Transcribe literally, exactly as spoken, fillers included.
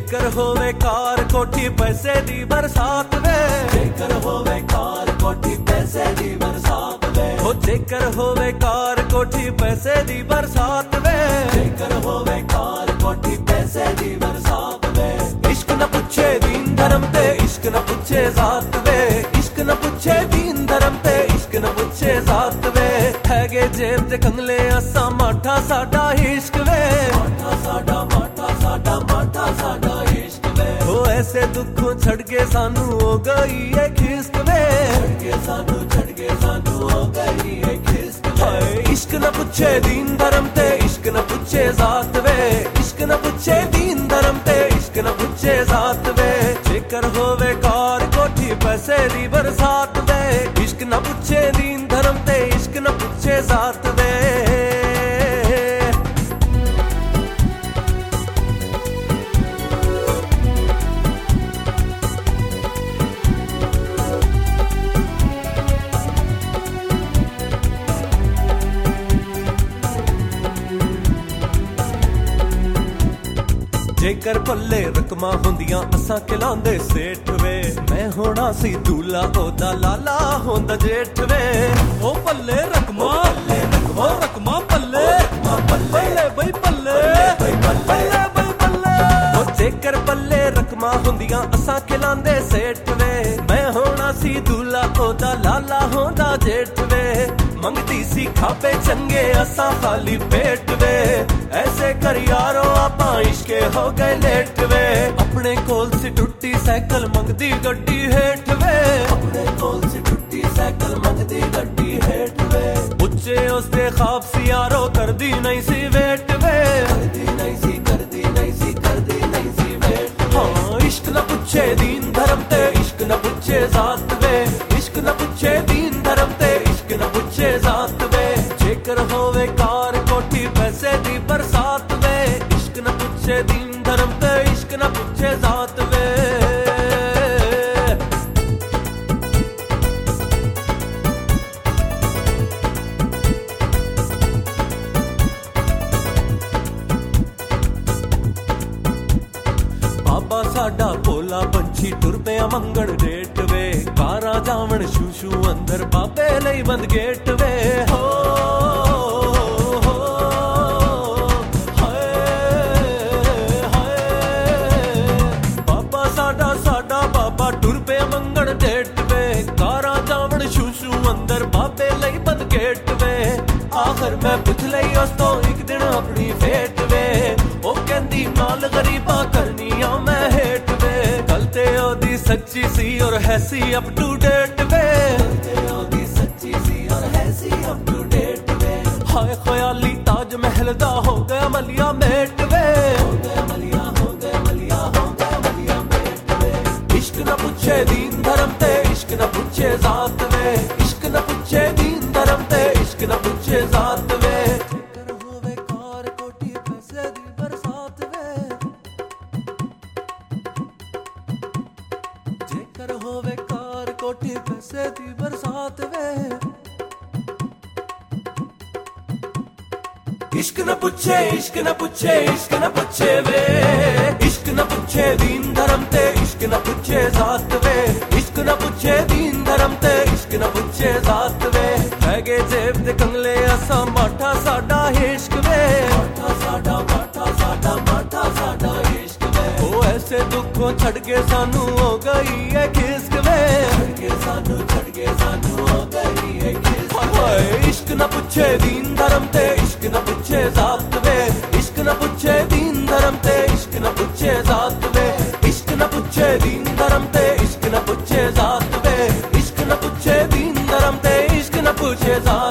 जेकर होवे कार कोठी पैसे दी बरसात वे, जेकर होवे कार कोठी पैसे दी बरसात वे, हो जेकर होवे कार कोठी पैसे दी बरसात वे, जेकर होवे कार कोठी पैसे दी बरसात वे। इश्क न पूछे दीन धर्म ते इश्क न पूछे जात वे, इश्क न पूछे दीन धर्म ते इश्क न पूछे जात वे। हैगे जेब दे कंगले असा माठा साडा इश्क वे, माठा साडा माठा साडा माठा साडा इश्क वे। हो ऐसे दुखों छड़ के सानू हो गई है खिस्क वे, छड़ के सानू छड़ के सानू हो गई है खिस्क वे। हाय इश्क न पूछे दीन धर्म ते इश्क न पूछे जात वे, इश्क न पूछे दीन धर्म ते इश्क न पूछे जात वे। जेकर होवे कार कोठी पैसे दी बरसात वे, इश्क न पूछे दीन धर्म ते इश्क न पूछे जात वे। जेकर पल्ले रकमां हुंदियां असां खिलांदे सेठ वे, मैं होना सी दूल्हा ओदा लाला होंदा जेठ वे। ओ पल्ले रकमां पल्ले रकमां रकमां पल्ले पल्ले बई पल्ले पल्ले बई पल्ले। ओ जेकर पल्ले रकमां हुंदियां असां खिलांदे सेठ वे, मैं होना सी दूल्हा ओदा लाला होंदा जेठ वे। मंगती सी खापे चंगे असां खाली पेट वे, ऐसे कर यारो आपां इश्के हो गए लेट वे। अपने कोल सी टुट्टी साइकिल मंगदी गड्डी हेठ वे, अपने कोल सी टुट्टी साइकिल मंगदी गड्डी हेठ वे। उच्चे उसदे ख्वाब सी यारो करदी नहीं सी वेट वे, करदी नहीं सी करदी नहीं सी करदी नहीं सी वेट। हाँ इश्क न पूछे दीन धर्म ते इश्क न पूछे जात वे, इश्क न पूछे दीन धर्म ते इश्क न पूछे जात वे। जेकर होवे कार कोठी पैसे दी बरसात वे, इश्क न पूछे दीन धर्म ते इश्क न पूछे जात वे। बाबा साडा भोला पंछी टुर पिया मंगण डेट वे, कारां जावण शू शू अंदर बाबे लई बंद गेट वे। हो हो हाय हाय बाबा साडा साडा बाबा टुर पिया मंगण डेट वे, कारां जावण शू शू अंदर बाबे लई बंद गेट वे। आखिर मैं पुछ लई उस तो एक दिन अपनी फेट वे, ओ कहंदी नाल गरीबा करनिया मैं हेट वे। गल ते ओदी सच्ची सी और है सी अप टू डेट वे, गल ते ओदी सच्ची सी और है सी अप टू डेट वे। हाय ख्याली ताज महल दा हो गया मलिया मेट वे, हो गया मलिया हो गया मलिया हो गया मलिया मेट वे। इश्क न पूछे दीन धर्म ते इश्क न पूछे जात वे, इश्क न पूछे दीन धर्म ते इश्क न पूछे जात वे। जेकर होवे कार कोठी पैसे दी बरसात वे, जेकर होवे कार कोठी पैसे दी बरसात वे। इश्क न पूछे इश्क न पूछे इश्क न पूछे वे, इश्क न पूछे दीन धर्म ते इश्क न पूछे जात वे, इश्क न पूछे दीन धर्म ते इश्क न पूछे जात वे। हैगे जेब दे कंगले असा माठा साडा इश्क वे, माठा साडा माठा साडा माठा साडा इश्क वे। ओ ऐसे दुखों छड़ के सानू हो गई है खिस्क वे, छड़ के सानू छड़ के सानू हो गई है खिस्क वे। हाय इश्क न पूछे दीन धर्म ते इश्क न पूछे जात वे, इश्क न पूछे दीन धर्म ते इश्क न पूछे जात वे। इश्क न पूछे दीन धर्म ते इश्क न पूछे जात वे, इश्क न पूछे दीन धर्म ते इश्क न पूछे जात